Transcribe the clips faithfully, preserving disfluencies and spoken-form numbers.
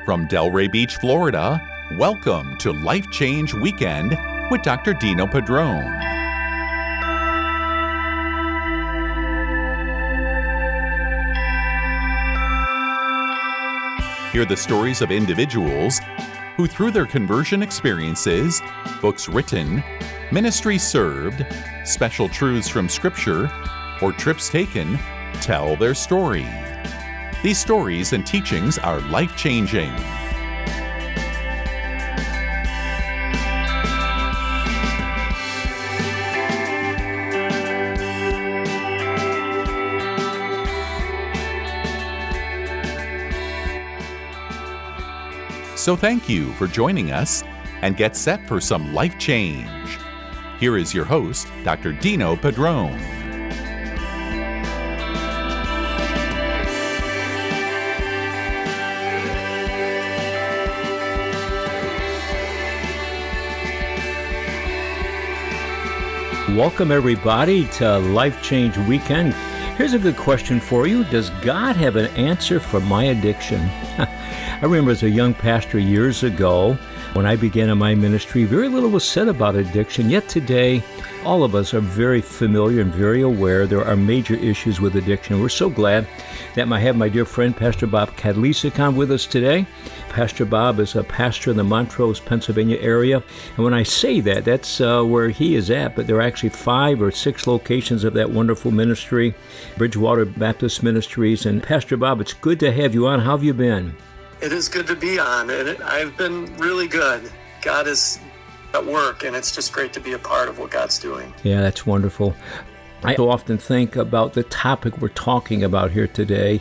From Delray Beach, Florida, welcome to Life Change Weekend with Doctor Dino Padrone. Hear the stories of individuals who, through their conversion experiences, books written, ministries served, special truths from Scripture, or trips taken, tell their story. These stories and teachings are life-changing. So thank you for joining us, and get set for some life change. Here is your host, Doctor Dino Padrone. Welcome, everybody, to Life Change Weekend. Here's a good question for you. Does God have an answer for my addiction? I remember as a young pastor years ago, when I began in my ministry, very little was said about addiction. Yet today, all of us are very familiar and very aware there are major issues with addiction. We're so glad that I have my dear friend, Pastor Bob Kadlisik, on with us today. Pastor Bob is a pastor in the Montrose, Pennsylvania area. And when I say that, that's uh, where he is at, but there are actually five or six locations of that wonderful ministry, Bridgewater Baptist Ministries. And Pastor Bob, it's good to have you on. How have you been? It is good to be on, and it, I've been really good. God is at work, and it's just great to be a part of what God's doing. Yeah, that's wonderful. I so often think about the topic we're talking about here today,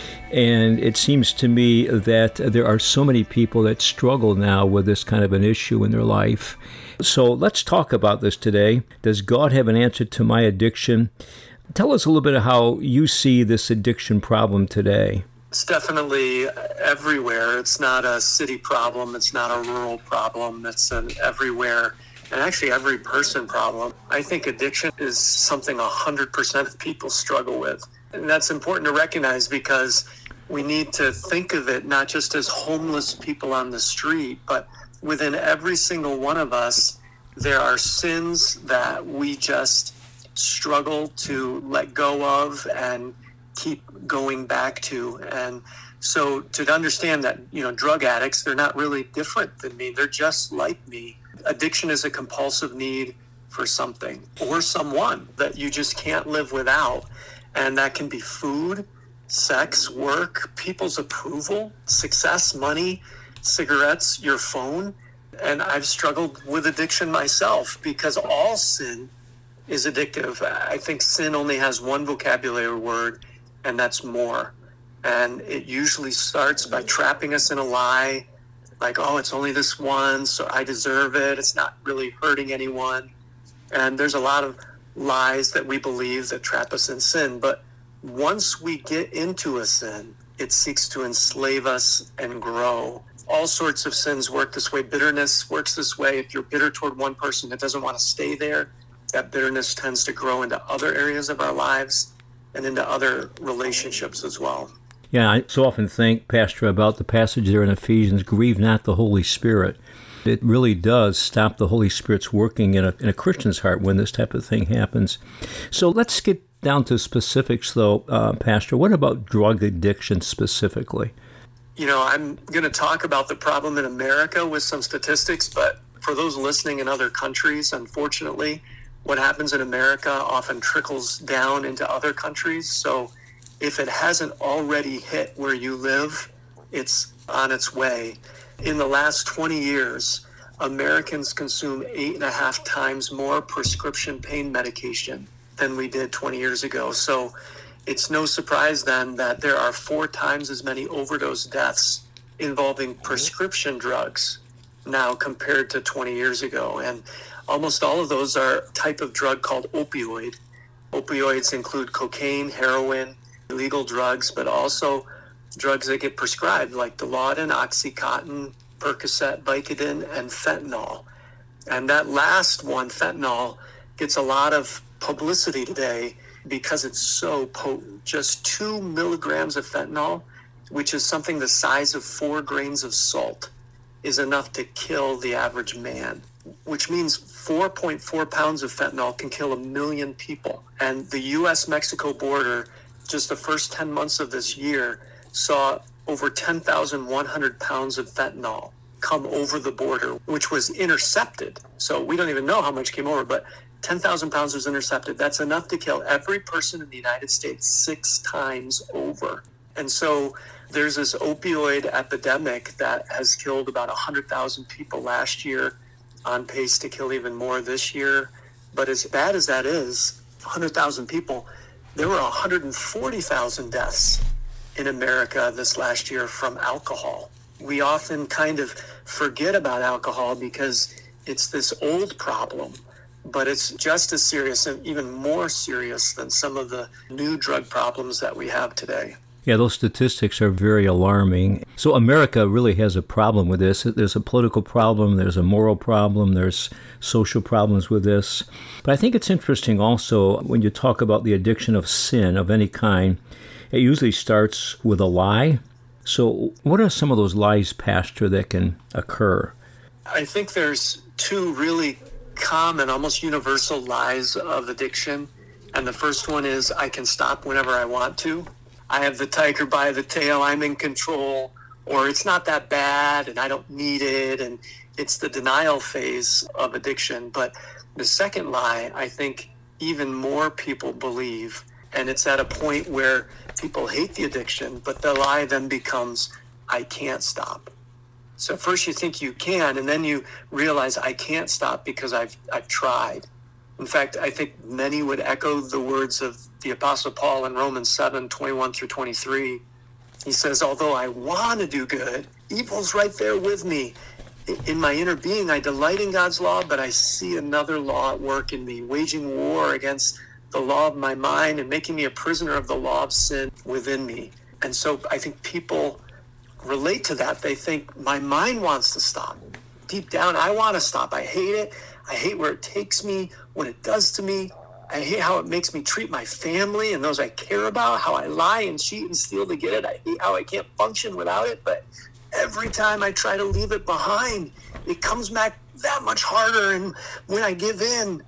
and it seems to me that there are so many people that struggle now with this kind of an issue in their life. So let's talk about this today. Does God have an answer to my addiction? Tell us a little bit of how you see this addiction problem today. It's definitely everywhere. It's not a city problem. It's not a rural problem. It's an everywhere and actually every person problem. I think addiction is something one hundred percent of people struggle with. And that's important to recognize because we need to think of it not just as homeless people on the street, but within every single one of us, there are sins that we just struggle to let go of and keep going back to. And so to understand that, you know, drug addicts, they're not really different than me. They're just like me. Addiction is a compulsive need for something or someone that you just can't live without. And that can be food, sex, work, people's approval, success, money, cigarettes, your phone. And I've struggled with addiction myself because all sin is addictive. I think sin only has one vocabulary word, and that's more. And it usually starts by trapping us in a lie, like, oh, it's only this one, so I deserve it. It's not really hurting anyone. And there's a lot of lies that we believe that trap us in sin. But once we get into a sin, it seeks to enslave us and grow. All sorts of sins work this way. Bitterness works this way. If you're bitter toward one person that doesn't want to stay there, that bitterness tends to grow into other areas of our lives and into other relationships as well. Yeah, I so often think, Pastor, about the passage there in Ephesians, grieve not the Holy Spirit. It really does stop the Holy Spirit's working in a, in a Christian's heart when this type of thing happens. So let's get down to specifics, though, uh, Pastor. What about drug addiction specifically? You know, I'm going to talk about the problem in America with some statistics, but for those listening in other countries, unfortunately, what happens in America often trickles down into other countries. So if it hasn't already hit where you live, it's on its way. In the last twenty years, Americans consume eight and a half times more prescription pain medication than we did twenty years ago. So it's no surprise then that there are four times as many overdose deaths involving prescription drugs now compared to twenty years ago. And almost all of those are a type of drug called opioid. Opioids include cocaine, heroin, illegal drugs, but also drugs that get prescribed like Dilaudid, Oxycontin, Percocet, Vicodin, and fentanyl. And that last one, fentanyl, gets a lot of publicity today because it's so potent. Just two milligrams of fentanyl which is something the size of four grains of salt, is enough to kill the average man, which means four point four pounds of fentanyl can kill a million people. And the U S Mexico border, just the first ten months of this year, saw over ten thousand one hundred pounds of fentanyl come over the border, which was intercepted. So we don't even know how much came over, but ten thousand pounds was intercepted. That's enough to kill every person in the United States six times over. And so there's this opioid epidemic that has killed about one hundred thousand people last year, on pace to kill even more this year. But as bad as that is, one hundred thousand people, there were one hundred forty thousand deaths in America this last year from alcohol. We often kind of forget about alcohol because it's this old problem, but it's just as serious and even more serious than some of the new drug problems that we have today. Yeah, those statistics are very alarming. So America really has a problem with this. There's a political problem, there's a moral problem, there's social problems with this. But I think it's interesting also when you talk about the addiction of sin of any kind, it usually starts with a lie. So what are some of those lies, Pastor, that can occur? I think there's two really common, almost universal lies of addiction. And the first one is, I can stop whenever I want to. I have the tiger by the tail, I'm in control, or it's not that bad and I don't need it. And it's the denial phase of addiction. But the second lie, I think even more people believe, and it's at a point where people hate the addiction, but the lie then becomes, I can't stop. So first you think you can, and then you realize I can't stop because I've I've tried. In fact, I think many would echo the words of the Apostle Paul in Romans seven, twenty-one through twenty-three. He says, although I want to do good, evil's right there with me. In my inner being, I delight in God's law, but I see another law at work in me, waging war against the law of my mind and making me a prisoner of the law of sin within me. And so I think people relate to that. They think, my mind wants to stop. Deep down, I want to stop. I hate it. I hate where it takes me, what it does to me. I hate how it makes me treat my family and those I care about, how I lie and cheat and steal to get it. I hate how I can't function without it. But every time I try to leave it behind, it comes back that much harder. And when I give in,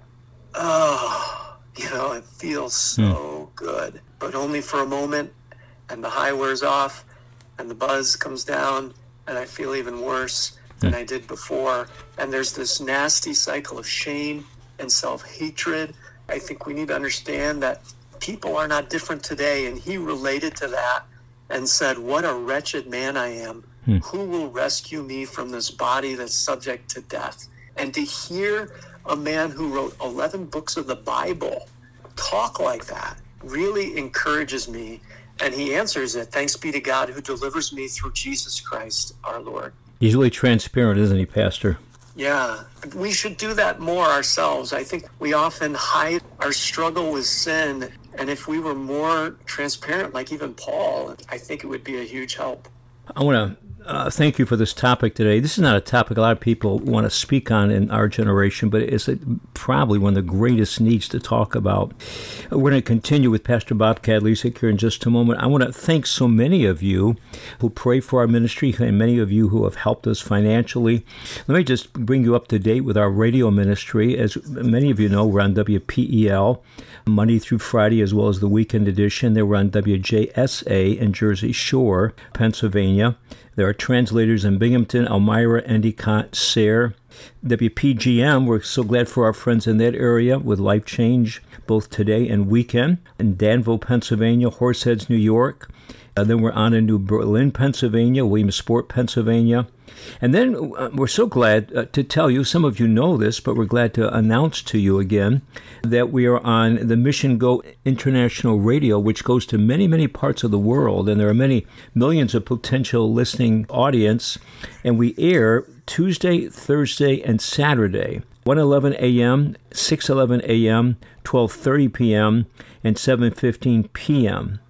oh, you know, it feels so good, but only for a moment. And the high wears off and the buzz comes down and I feel even worse than I did before. And there's this nasty cycle of shame and self-hatred. I think we need to understand that people are not different today. And he related to that and said, what a wretched man I am. Hmm. Who will rescue me from this body that's subject to death? And to hear a man who wrote eleven books of the Bible talk like that really encourages me. And he answers it, thanks be to God who delivers me through Jesus Christ our Lord. He's really transparent, isn't he, Pastor? Yeah, we should do that more ourselves. I think we often hide our struggle with sin. And if we were more transparent, like even Paul, I think it would be a huge help. I want to Uh, thank you for this topic today. This is not a topic a lot of people want to speak on in our generation, but it's a, probably one of the greatest needs to talk about. We're going to continue with Pastor Bob Kadlec here in just a moment. I want to thank so many of you who pray for our ministry and many of you who have helped us financially. Let me just bring you up to date with our radio ministry. As many of you know, we're on W P E L Monday through Friday, as well as the weekend edition. They were on W J S A in Jersey Shore, Pennsylvania. There are translators in Binghamton, Elmira, Endicott, Sayre. W P G M, we're so glad for our friends in that area with Life Change, both today and weekend. In Danville, Pennsylvania, Horseheads, New York. Uh, then we're on in New Berlin, Pennsylvania, Williamsport, Pennsylvania. And then uh, we're so glad uh, to tell you, some of you know this, but we're glad to announce to you again that we are on the Mission Go International Radio, which goes to many, many parts of the world. And there are many millions of potential listening audience. And we air Tuesday, Thursday, and Saturday, one eleven a.m., six eleven a.m., twelve thirty p.m., and seven fifteen p.m.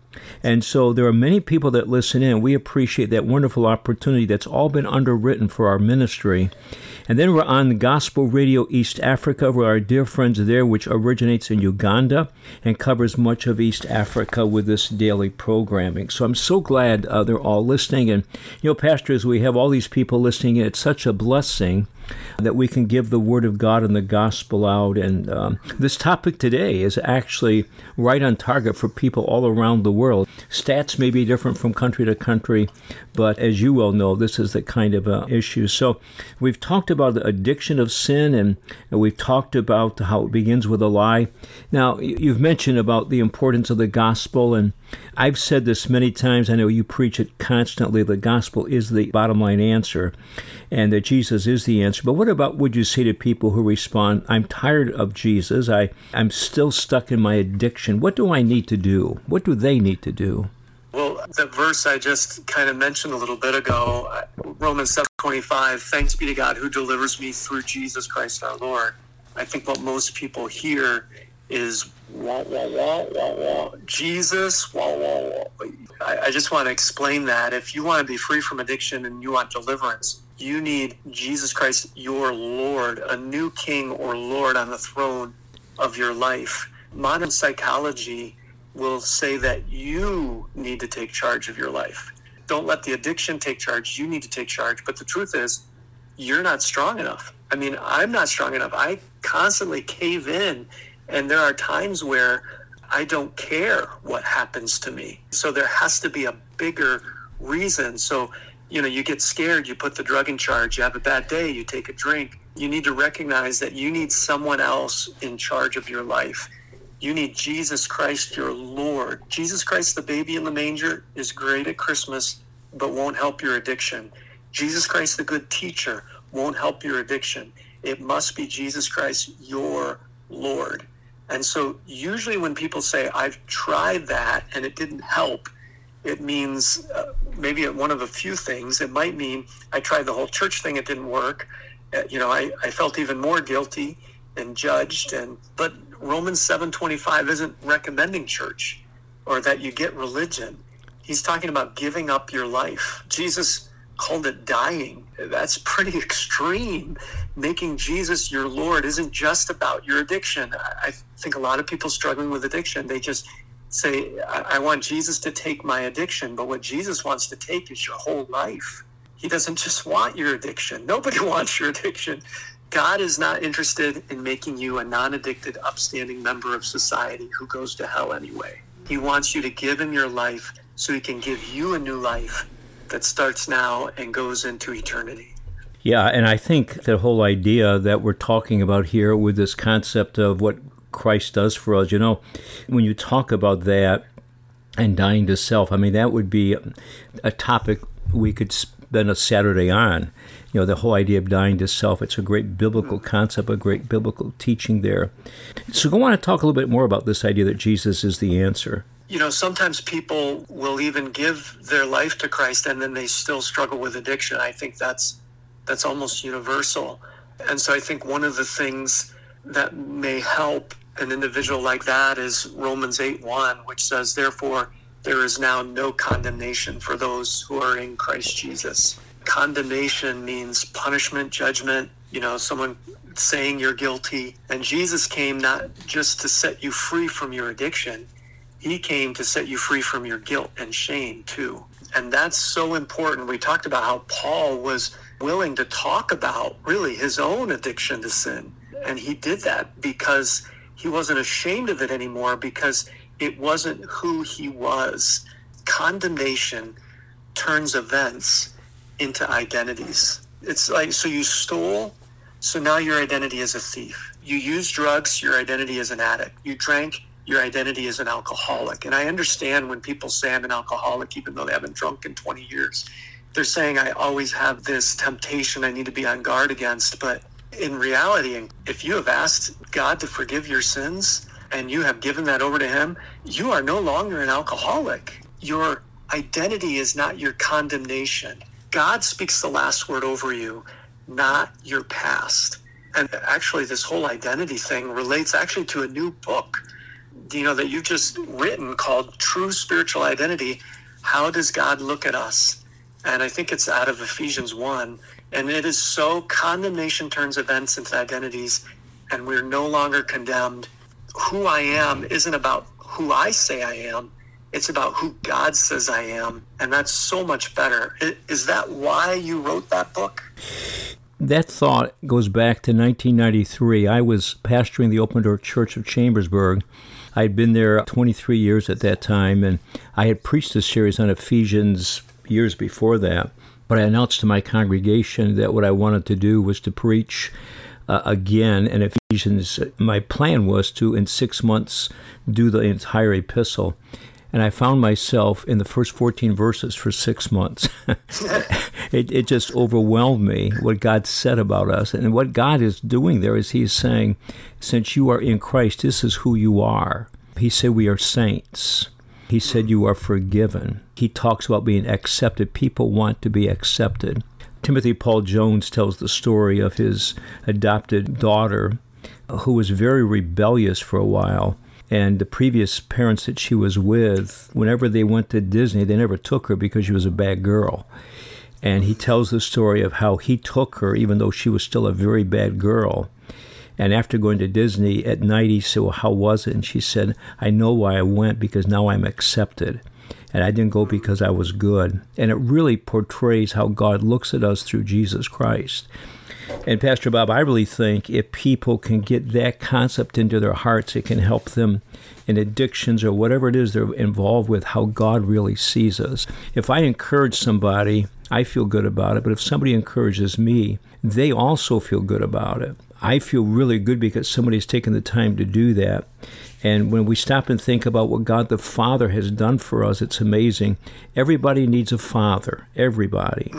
And so there are many people that listen in. We appreciate that wonderful opportunity that's all been underwritten for our ministry. And then we're on Gospel Radio East Africa with our dear friends there, which originates in Uganda and covers much of East Africa with this daily programming. So I'm so glad uh, they're all listening. And, you know, pastors, we have all these people listening in. It's such a blessing that we can give the Word of God and the Gospel out. And um, this topic today is actually right on target for people all around the world. Stats may be different from country to country, but as you well know, this is the kind of uh, issue. So we've talked about the addiction of sin, and, and we've talked about how it begins with a lie. Now, you've mentioned about the importance of the Gospel, and I've said this many times. I know you preach it constantly. The Gospel is the bottom line answer, and that Jesus is the answer. But what about would you say to people who respond, I'm tired of Jesus, I, I'm still stuck in my addiction. What do I need to do? What do they need to do? Well, the verse I just kind of mentioned a little bit ago, Romans seven twenty-five, thanks be to God who delivers me through Jesus Christ our Lord. I think what most people hear is wah, wah, wah, wah, wah, Jesus, wah, wah, wah. I, I just want to explain that. If you want to be free from addiction and you want deliverance, you need Jesus Christ, your Lord, a new king or Lord on the throne of your life. Modern psychology will say that you need to take charge of your life. Don't let the addiction take charge. You need to take charge. But the truth is, you're not strong enough. I mean, I'm not strong enough. I constantly cave in, and there are times where I don't care what happens to me. So there has to be a bigger reason. So, you know, you get scared, you put the drug in charge, you have a bad day, you take a drink. You need to recognize that you need someone else in charge of your life. You need Jesus Christ, your Lord. Jesus Christ, the baby in the manger, is great at Christmas, but won't help your addiction. Jesus Christ, the good teacher, won't help your addiction. It must be Jesus Christ, your Lord. And so usually when people say, I've tried that and it didn't help, it means uh, maybe one of a few things. It might mean I tried the whole church thing, it didn't work. Uh, you know, I, I felt even more guilty and judged. And but Romans seven twenty-five isn't recommending church or that you get religion. He's talking about giving up your life. Jesus called it dying. That's pretty extreme. Making Jesus your Lord isn't just about your addiction. I think a lot of people struggling with addiction, they just say, I, I want Jesus to take my addiction. But what Jesus wants to take is your whole life. He doesn't just want your addiction. Nobody wants your addiction. God is not interested in making you a non-addicted, upstanding member of society who goes to hell anyway. He wants you to give him your life so he can give you a new life that starts now and goes into eternity. Yeah, and I think the whole idea that we're talking about here with this concept of what Christ does for us, you know, when you talk about that and dying to self, I mean, that would be a topic we could spend a Saturday on. You know, the whole idea of dying to self, it's a great biblical concept, a great biblical teaching there. So I want to talk a little bit more about this idea that Jesus is the answer. You know, sometimes people will even give their life to Christ and then they still struggle with addiction. I think that's that's almost universal. And so I think one of the things that may help an individual like that is Romans eight one, which says, therefore, there is now no condemnation for those who are in Christ Jesus. Condemnation means punishment, judgment, you know, someone saying you're guilty. And Jesus came not just to set you free from your addiction. He came to set you free from your guilt and shame too. And that's so important. We talked about how Paul was willing to talk about really his own addiction to sin. And he did that because he wasn't ashamed of it anymore, because it wasn't who he was. Condemnation turns events into identities. It's like, so you stole, so now your identity is a thief. You used drugs, your identity is an addict. You drank, your identity is an alcoholic. And I understand when people say I'm an alcoholic, even though they haven't drunk in twenty years, they're saying I always have this temptation I need to be on guard against. But in reality, if you have asked God to forgive your sins and you have given that over to him, you are no longer an alcoholic. Your identity is not your condemnation. God speaks the last word over you, not your past. And actually, this whole identity thing relates actually to a new book you know, that you've just written called True Spiritual Identity. How does God look at us? And I think it's out of Ephesians one. And it is so, condemnation turns events into identities, and we're no longer condemned. Who I am isn't about who I say I am. It's about who God says I am. And that's so much better. Is that why you wrote that book? That thought goes back to nineteen ninety-three. I was pastoring the Open Door Church of Chambersburg. I had been there twenty-three years at that time, and I had preached a series on Ephesians years before that. But I announced to my congregation that what I wanted to do was to preach uh, again in Ephesians. My plan was to, in six months, do the entire epistle. And I found myself in the first fourteen verses for six months. it, it just overwhelmed me, what God said about us. And what God is doing there is he's saying, since you are in Christ, this is who you are. He said we are saints. He said you are forgiven. He talks about being accepted. People want to be accepted. Timothy Paul Jones tells the story of his adopted daughter who was very rebellious for a while. And the previous parents that she was with, whenever they went to Disney, they never took her because she was a bad girl. And he tells the story of how he took her, even though she was still a very bad girl. And after going to Disney at night, he said, well, how was it? And she said, I know why I went, because now I'm accepted. And I didn't go because I was good. And it really portrays how God looks at us through Jesus Christ. And Pastor Bob, I really think if people can get that concept into their hearts, it can help them in addictions or whatever it is they're involved with, how God really sees us. If I encourage somebody, I feel good about it. But if somebody encourages me, they also feel good about it. I feel really good because somebody's taken the time to do that. And when we stop and think about what God the Father has done for us, it's amazing. Everybody needs a father, everybody.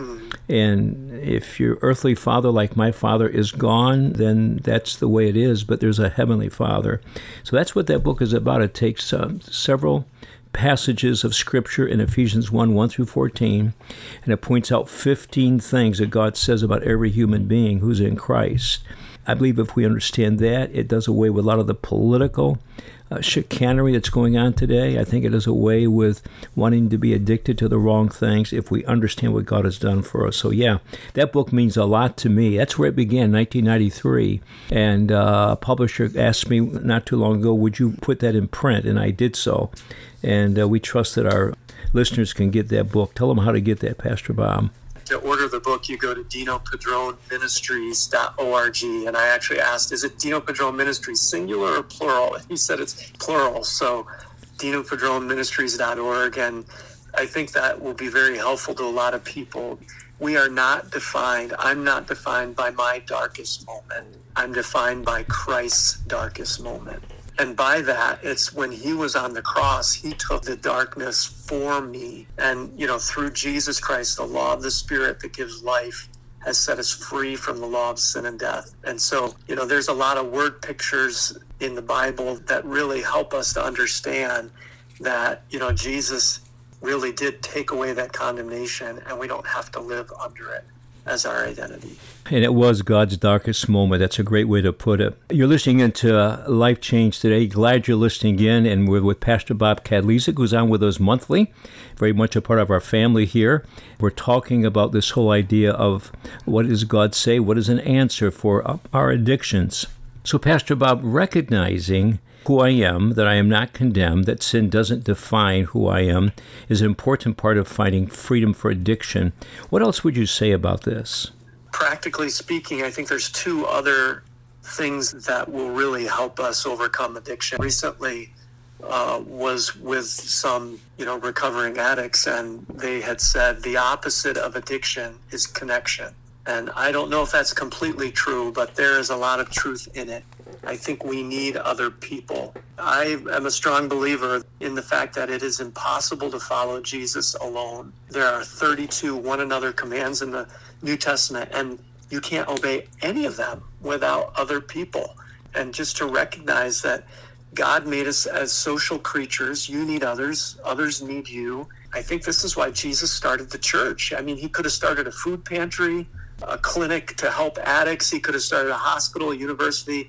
And if your earthly father, like my father, is gone, then that's the way it is, but there's a heavenly Father. So that's what that book is about. It takes um, several passages of Scripture in Ephesians one, one through fourteen, and it points out fifteen things that God says about every human being who's in Christ. I believe if we understand that, it does away with a lot of the political uh, chicanery that's going on today. I think it does away with wanting to be addicted to the wrong things if we understand what God has done for us. So yeah, that book means a lot to me. That's where it began, nineteen ninety-three. And uh, a publisher asked me not too long ago, would you put that in print? And I did so. And uh, we trust that our listeners can get that book. Tell them how to get that, Pastor Bob. To order the book, you go to Dino Padron Ministries dot org. And I actually asked, is it Dino Padron Ministries, singular or plural? And he said it's plural. So Dino Padron Ministries dot org. And I think that will be very helpful to a lot of people. We are not defined, I'm not defined by my darkest moment. I'm defined by Christ's darkest moment. And by that, it's when he was on the cross, he took the darkness for me. And, you know, through Jesus Christ, the law of the Spirit that gives life has set us free from the law of sin and death. And so, you know, there's a lot of word pictures in the Bible that really help us to understand that, you know, Jesus really did take away that condemnation, and we don't have to live under it as our identity. And it was God's darkest moment. That's a great way to put it. You're listening into Life Change today. Glad you're listening in. And we're with Pastor Bob Kadlezik, who's on with us monthly, very much a part of our family here. We're talking about this whole idea of what does God say? What is an answer for our addictions? So, Pastor Bob, recognizing who I am, that I am not condemned, that sin doesn't define who I am, is an important part of finding freedom for addiction. What else would you say about this? Practically speaking, I think there's two other things that will really help us overcome addiction. Recently uh, was with some, you know, recovering addicts, and they had said the opposite of addiction is connection. And I don't know if that's completely true, but there is a lot of truth in it. I think we need other people. I am a strong believer in the fact that it is impossible to follow Jesus alone. There are thirty-two one another commands in the New Testament, and you can't obey any of them without other people. And just to recognize that God made us as social creatures. You need others. Others need you. I think this is why Jesus started the church. I mean, he could have started a food pantry, a clinic to help addicts. He could have started a hospital, a university.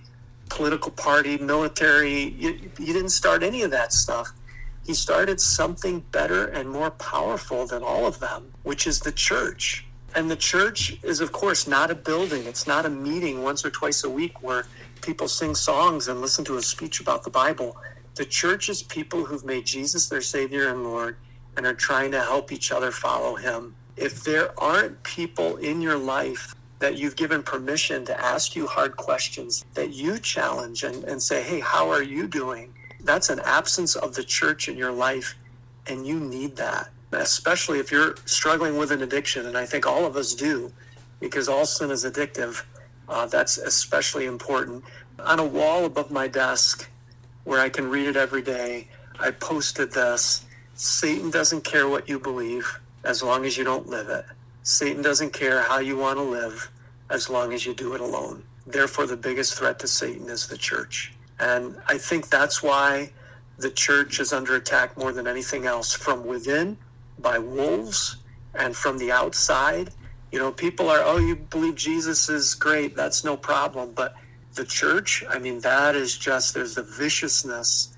political party, military. You, you didn't start any of that stuff. He started something better and more powerful than all of them, which is the church. And the church is, of course, not a building. It's not a meeting once or twice a week where people sing songs and listen to a speech about the Bible. The church is people who've made Jesus their Savior and Lord and are trying to help each other follow him. If there aren't people in your life that you've given permission to ask you hard questions, that you challenge and, and say, hey, how are you doing? That's an absence of the church in your life, and you need that, especially if you're struggling with an addiction, and I think all of us do, because all sin is addictive. Uh, that's especially important. On a wall above my desk, where I can read it every day, I posted this: Satan doesn't care what you believe as long as you don't live it. Satan doesn't care how you want to live as long as you do it alone. Therefore, the biggest threat to Satan is the church. And I think that's why the church is under attack more than anything else, from within by wolves and from the outside. You know, people are, oh, you believe Jesus is great, that's no problem. But the church, I mean, that is just, there's a viciousness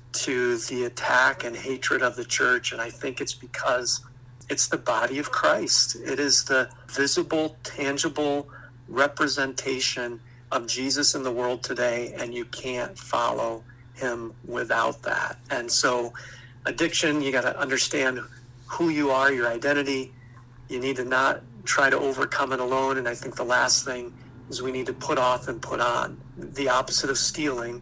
to the attack and hatred of the church. And I think it's because it's the body of Christ. It is the visible, tangible representation of Jesus in the world today, and you can't follow him without that. And so addiction, you got to understand who you are, your identity. You need to not try to overcome it alone. And I think the last thing is we need to put off and put on. The opposite of stealing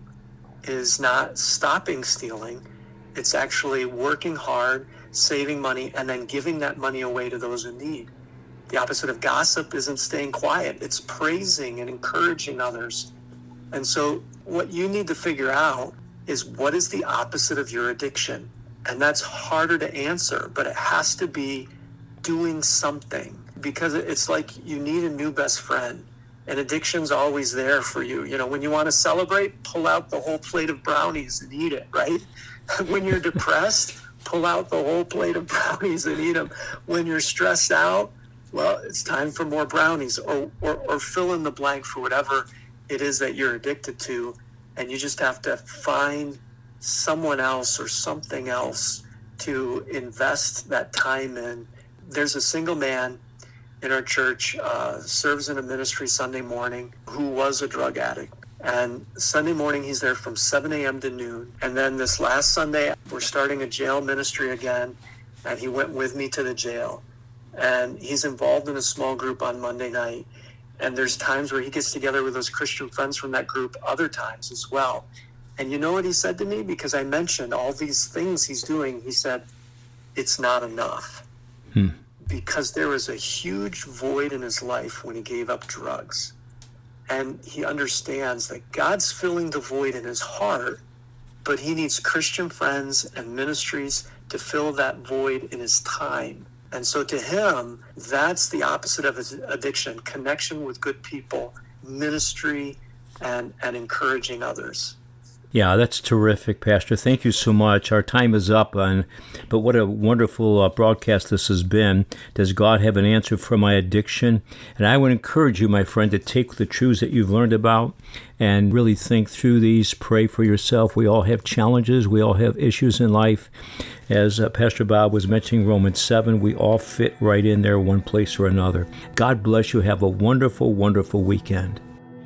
is not stopping stealing. It's actually working hard, saving money, and then giving that money away to those in need. The opposite of gossip isn't staying quiet. It's praising and encouraging others. And so what you need to figure out is, what is the opposite of your addiction? And that's harder to answer, but it has to be doing something, because it's like you need a new best friend. And addiction's always there for you. You know, when you want to celebrate, pull out the whole plate of brownies and eat it, right? When you're depressed, pull out the whole plate of brownies and eat them. When you're stressed out, well, it's time for more brownies, or, or or fill in the blank for whatever it is that you're addicted to. And you just have to find someone else or something else to invest that time in. There's a single man in our church, uh, serves in a ministry Sunday morning, who was a drug addict. And Sunday morning, he's there from seven a.m. to noon. And then this last Sunday, we're starting a jail ministry again, and he went with me to the jail. And he's involved in a small group on Monday night. And there's times where he gets together with those Christian friends from that group, other times as well. And you know what he said to me? Because I mentioned all these things he's doing, he said, it's not enough. Hmm. Because there was a huge void in his life when he gave up drugs. And he understands that God's filling the void in his heart, but he needs Christian friends and ministries to fill that void in his time. And so to him, that's the opposite of his addiction: connection with good people, ministry, and, and encouraging others. Yeah, that's terrific, Pastor. Thank you so much. Our time is up, and, but what a wonderful uh, broadcast this has been. Does God have an answer for my addiction? And I would encourage you, my friend, to take the truths that you've learned about and really think through these. Pray for yourself. We all have challenges. We all have issues in life. As uh, Pastor Bob was mentioning Romans seven, we all fit right in there one place or another. God bless you. Have a wonderful, wonderful weekend.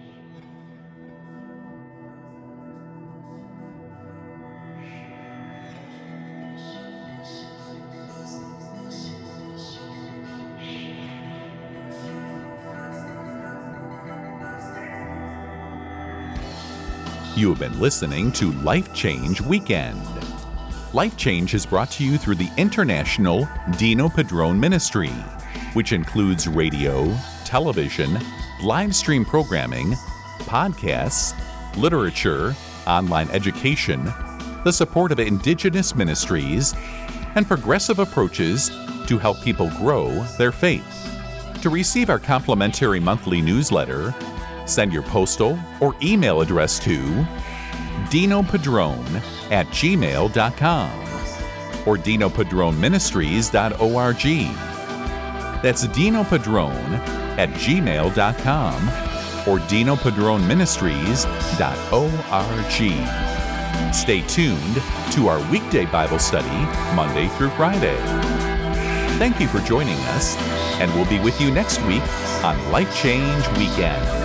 You have been listening to Life Change Weekend. Life Change is brought to you through the International Dino Padrone Ministry, which includes radio, television, live stream programming, podcasts, literature, online education, the support of indigenous ministries, and progressive approaches to help people grow their faith. To receive our complimentary monthly newsletter, send your postal or email address to dinopadrone at gmail dot com or dino padrone ministries dot org. That's dinopadrone at gmail dot com or dino padron ministries dot org. Stay tuned to our weekday Bible study, Monday through Friday. Thank you for joining us, and we'll be with you next week on Life Change Weekend.